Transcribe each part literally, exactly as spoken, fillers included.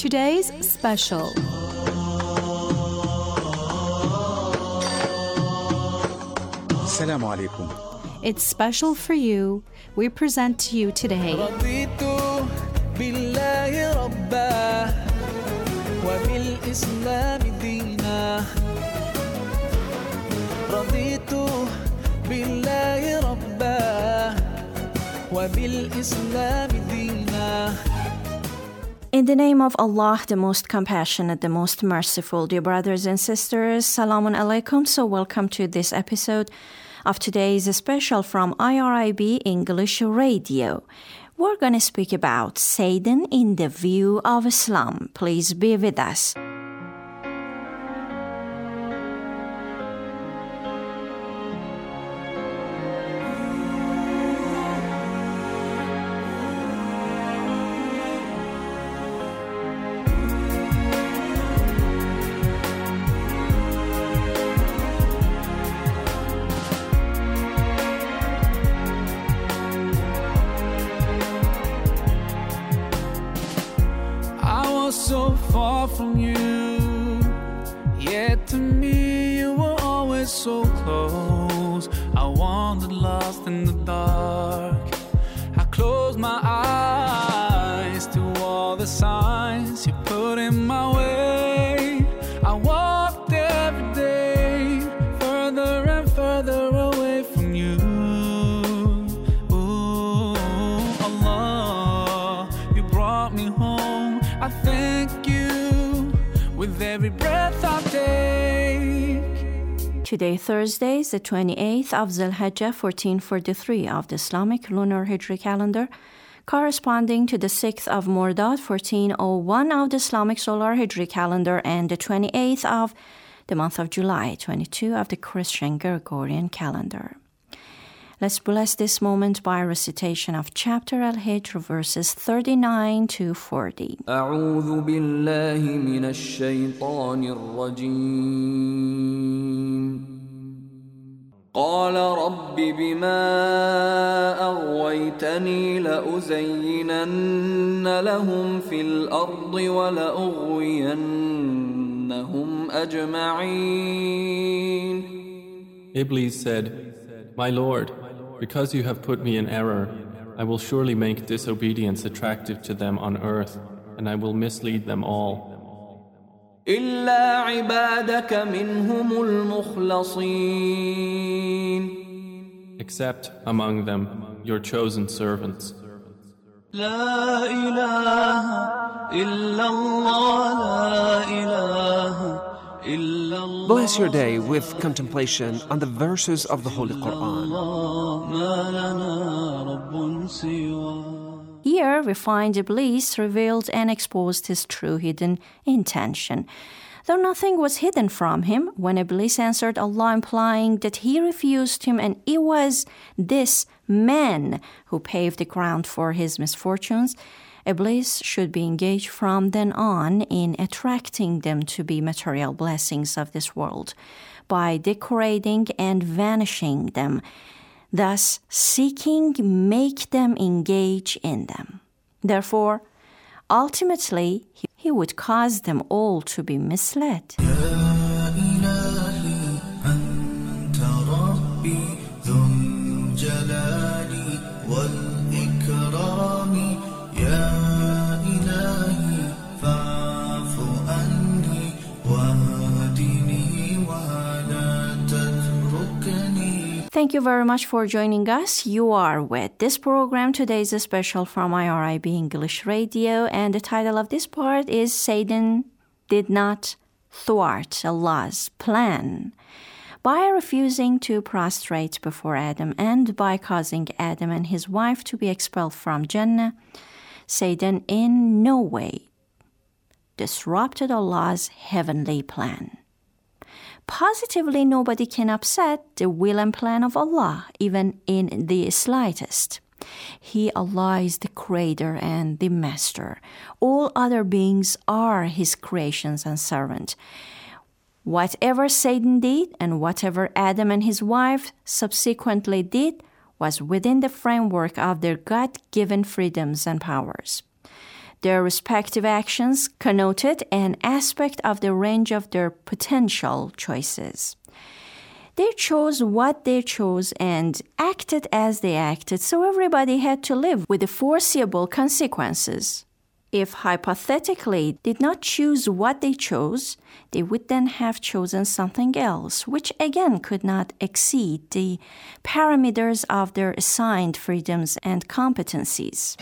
today's special. Assalamu alaikum. It's special for you. We present to you today رضيت بالله ربا وبالإسلام دينا رضيت بالله ربا وبالإسلام دينا. In the name of Allah, the most compassionate, the most merciful, dear brothers and sisters, Salamun alaikum. So welcome to this episode of today's special from I R I B English Radio. We're going to speak about Satan in the view of Islam. Please be with us. So far from you, yet to me you were always so close. I wandered lost in the dark. I closed my eyes to all the signs you put in my way. I walked every day further and further away from you. Ooh, Allah, you brought me home. I thank you with every breath I take. Today, Thursday, is the twenty-eighth of Zulhijjah, fourteen forty-three of the Islamic Lunar Hijri calendar, corresponding to the sixth of Mordad, fourteen oh one of the Islamic Solar Hijri calendar, and the twenty-eighth of the month of July, twenty-two of the Christian Gregorian calendar. Let's bless this moment by a recitation of chapter Al-Hijr, verses thirty-nine to forty. أعوذ بالله من الشيطان الرجيم. قال رب بما أغويتني لأزينن لهم في الأرض ولأغوينهم أجمعين. Iblis said, My Lord, because you have put me in error, I will surely make disobedience attractive to them on earth, and I will mislead them all. إلا عبادك منهم المخلصين. Except among them your chosen servants. لا إله إلا الله لا إله إلا الله. Bless your day with contemplation on the verses of the Holy Quran. ما لنا رب سواه. Here we find Iblis revealed and exposed his true hidden intention. Though nothing was hidden from him, when Iblis answered Allah implying that he refused him and it was this man who paved the ground for his misfortunes, Iblis should be engaged from then on in attracting them to be material blessings of this world by decorating and vanishing them, thus seeking make them engage in them. Therefore, ultimately, he, he would cause them all to be misled. Thank you very much for joining us. You are with this program. Today is a special from I R I B English Radio, and the title of this part is Satan Did Not Thwart Allah's Plan. By refusing to prostrate before Adam and by causing Adam and his wife to be expelled from Jannah, Satan in no way disrupted Allah's heavenly plan. Positively, nobody can upset the will and plan of Allah, even in the slightest. He, Allah, is the creator and the master. All other beings are his creations and servant. Whatever Satan did and whatever Adam and his wife subsequently did was within the framework of their God-given freedoms and powers. Their respective actions connoted an aspect of the range of their potential choices. They chose what they chose and acted as they acted, so everybody had to live with the foreseeable consequences. If hypothetically did not choose what they chose, they would then have chosen something else, which again could not exceed the parameters of their assigned freedoms and competencies.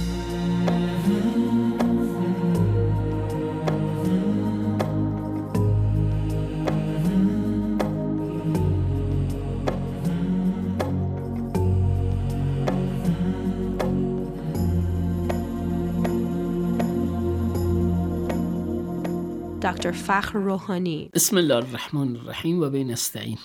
Doctor Fakhr Rouhani. Bismillah ar-Rahman ar-Rahim wa bayn nasta'in.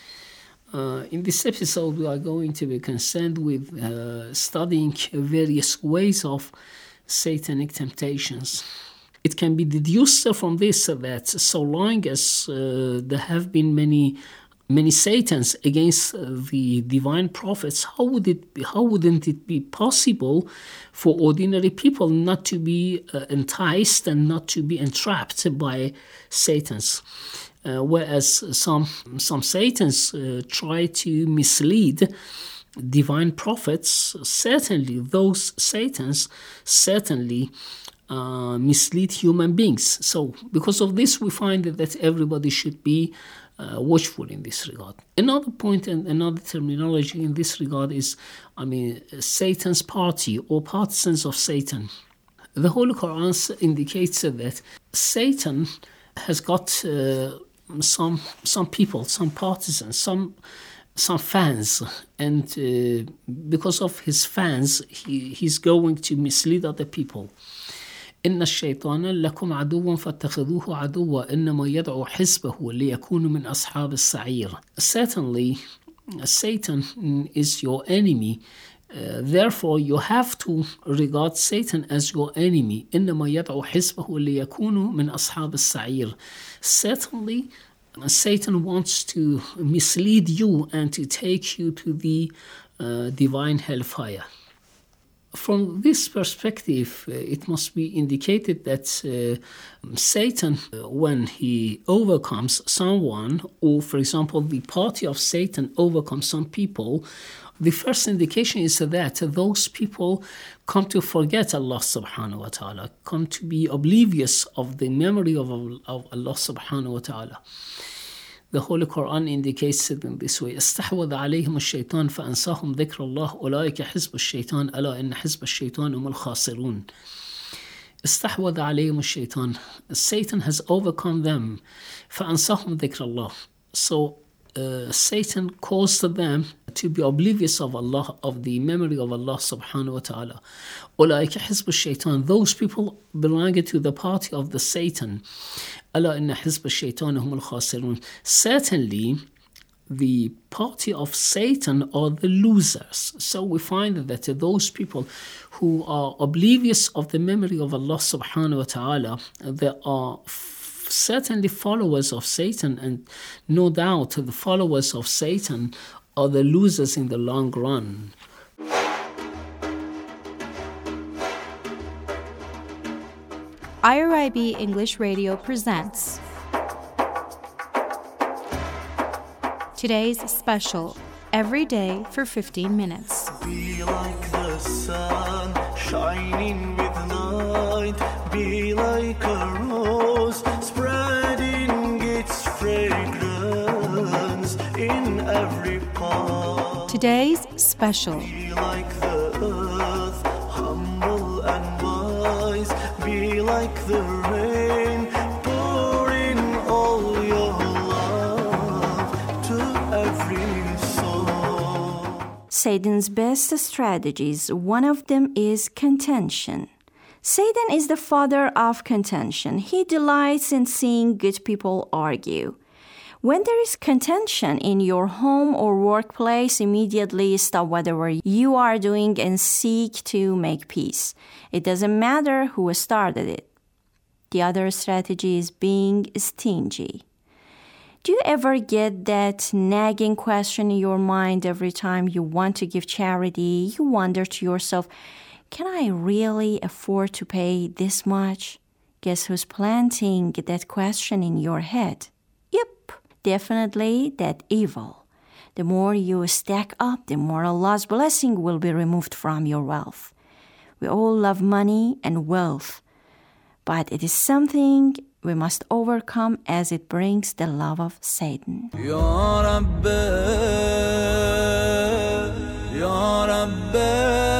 Uh, in this episode, we are going to be concerned with uh, studying various ways of satanic temptations. It can be deduced from this that so long as uh, there have been many many satans against the divine prophets, how would it be, how wouldn't it be possible for ordinary people not to be uh, enticed and not to be entrapped by satans? Uh, whereas some some satans uh, try to mislead divine prophets, certainly those satans certainly uh, mislead human beings. So because of this, we find that everybody should be Uh, watchful in this regard. Another point and another terminology in this regard is, I mean, Satan's party or partisans of Satan. The Holy Quran indicates that Satan has got uh, some some people, some partisans, some some fans, and uh, because of his fans, he, he's going to mislead other people. إن الشيطان لكم عدو فاتخذوه عدوا إنما يدعو حزبه ليكونوا من أصحاب السعير. Certainly, Satan is your enemy. Uh, therefore, you have to regard Satan as your enemy. إنما يدعو حزبه ليكونوا من أصحاب السعير. Certainly, Satan wants to mislead you and to take you to the uh, divine hellfire. From this perspective, uh, it must be indicated that uh, Satan, uh, when he overcomes someone, or for example, the party of Satan overcomes some people, the first indication is that those people come to forget Allah subhanahu wa ta'ala, come to be oblivious of the memory of, of Allah subhanahu wa ta'ala. The Holy Quran indicates it in this way. استحوذ عليهم الشيطان فأنساهم ذكر الله أولئك حزب الشيطان ألا إن حزب الشيطان هم الخاسرون. استحوذ عليهم الشيطان. Satan has overcome them. فأنساهم ذكر الله. So uh, Satan caused them to be oblivious of Allah, of the memory of Allah subhanahu wa ta'ala. أولئك حزب الشيطان. Those people belonging to the party of the Satan. ألا إن حزب الشيطان هم الخاسرون. Certainly, the party of Satan are the losers. So we find that those people who are oblivious of the memory of Allah subhanahu wa ta'ala, they are f- certainly followers of Satan, and no doubt the followers of Satan are the losers in the long run. I R I B English Radio presents today's special, Every Day for fifteen minutes. Be like the sun, shining with light. Be like a rose, spreading its fragrance in every part. Today's special. Be like the earth, humble and wise. Be like the rain, pouring all your love to every soul. Satan's best strategies, one of them is contention. Satan is the father of contention. He delights in seeing good people argue. When there is contention in your home or workplace, immediately stop whatever you are doing and seek to make peace. It doesn't matter who started it. The other strategy is being stingy. Do you ever get that nagging question in your mind every time you want to give charity? You wonder to yourself, can I really afford to pay this much? Guess who's planting that question in your head? Yep, definitely that evil. The more you stack up, the more Allah's blessing will be removed from your wealth. We all love money and wealth, but it is something we must overcome as it brings the love of Satan. Ya Rabbi, Ya Rabbi.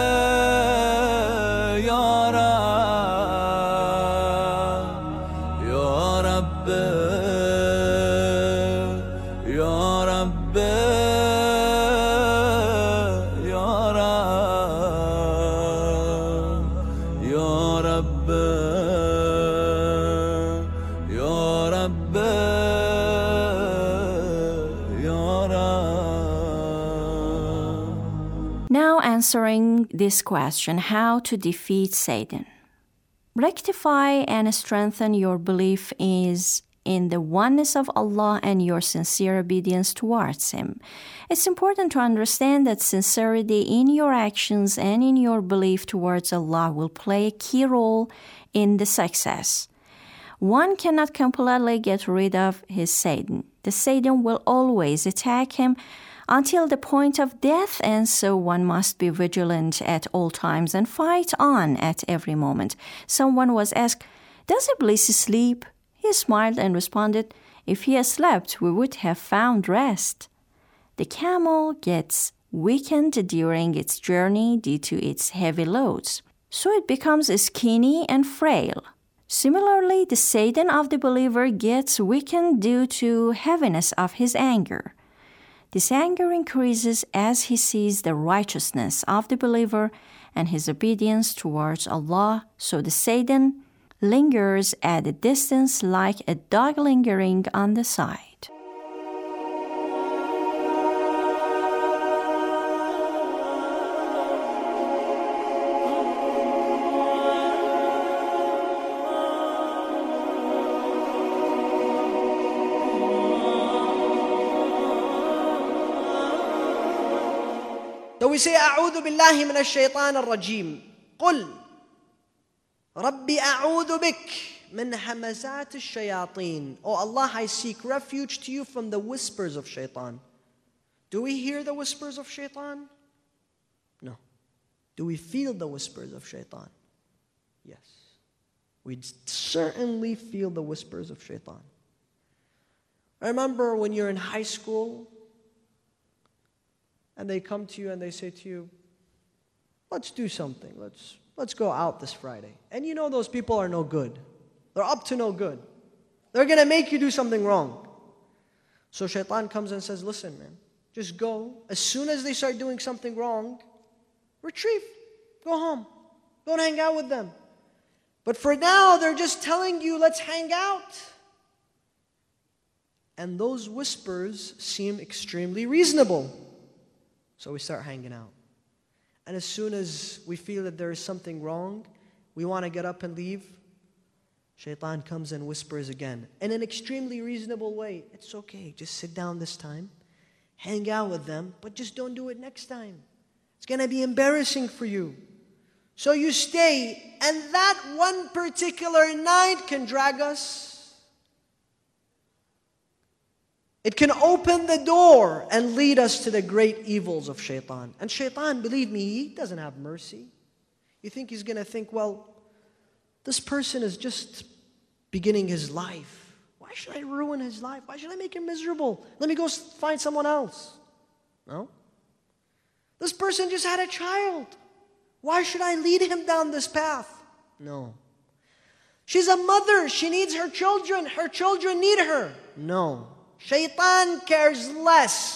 Now answering this question, how to defeat Satan. Rectify and strengthen your belief is in the oneness of Allah and your sincere obedience towards Him. It's important to understand that sincerity in your actions and in your belief towards Allah will play a key role in the success. One cannot completely get rid of his Satan. The Satan will always attack him until the point of death, and so one must be vigilant at all times and fight on at every moment. Someone was asked, "Does Iblis sleep?" He smiled and responded, "If he had slept, we would have found rest." The camel gets weakened during its journey due to its heavy loads, so it becomes skinny and frail. Similarly, the Satan of the believer gets weakened due to heaviness of his anger. This anger increases as he sees the righteousness of the believer and his obedience towards Allah, so the Satan lingers at a distance like a dog lingering on the side. So we say, أعوذ بالله من الشيطان الرجيم. قل ربي أعوذ بك من همزات الشياطين. Oh Allah, I seek refuge to you from the whispers of shaitan. Do we hear the whispers of shaitan? No. Do we feel the whispers of shaitan? Yes. We certainly feel the whispers of shaitan. I remember when you're in high school, and they come to you and they say to you, let's do something. Let's, let's go out this Friday. And you know those people are no good. They're up to no good. They're going to make you do something wrong. So shaitan comes and says, listen, man, just go. As soon as they start doing something wrong, retrieve. Go home. Don't hang out with them. But for now, they're just telling you, let's hang out. And those whispers seem extremely reasonable. So we start hanging out. And as soon as we feel that there is something wrong, we want to get up and leave, shaitan comes and whispers again. In an extremely reasonable way. It's okay, just sit down this time, hang out with them, but just don't do it next time. It's going to be embarrassing for you. So you stay, and that one particular night can drag us. It can open the door and lead us to the great evils of shaitan. And shaitan, believe me, he doesn't have mercy. You think he's going to think, well, this person is just beginning his life. Why should I ruin his life? Why should I make him miserable? Let me go find someone else. No. This person just had a child. Why should I lead him down this path? No. She's a mother. She needs her children. Her children need her. No. Shaitan cares less.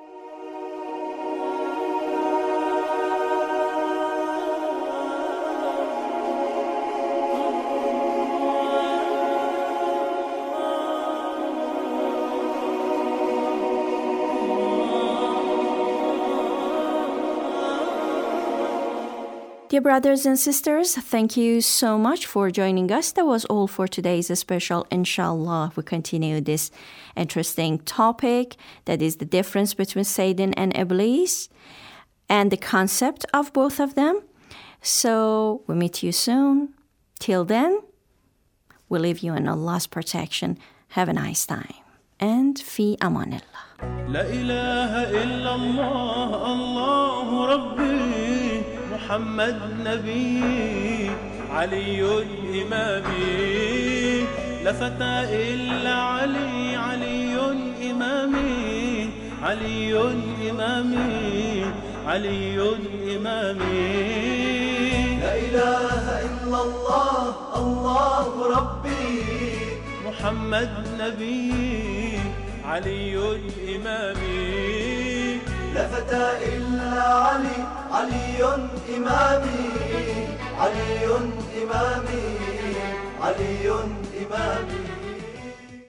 Dear brothers and sisters, thank you so much for joining us. That was all for today's special. Inshallah, we continue this interesting topic, that is the difference between Satan and Iblis and the concept of both of them. So we meet you soon. Till then, we leave you in Allah's protection. Have a nice time. And fi amanillah. لا إله إلا الله الله ربي محمد نبي علي إمامي لا فتى إلا علي علي إمامي علي إمامي علي إمامي لا إله إلا الله الله ربي محمد نبي علي إمامي لا فتى إلا علي علي إمامي علي إمامي علي إمامي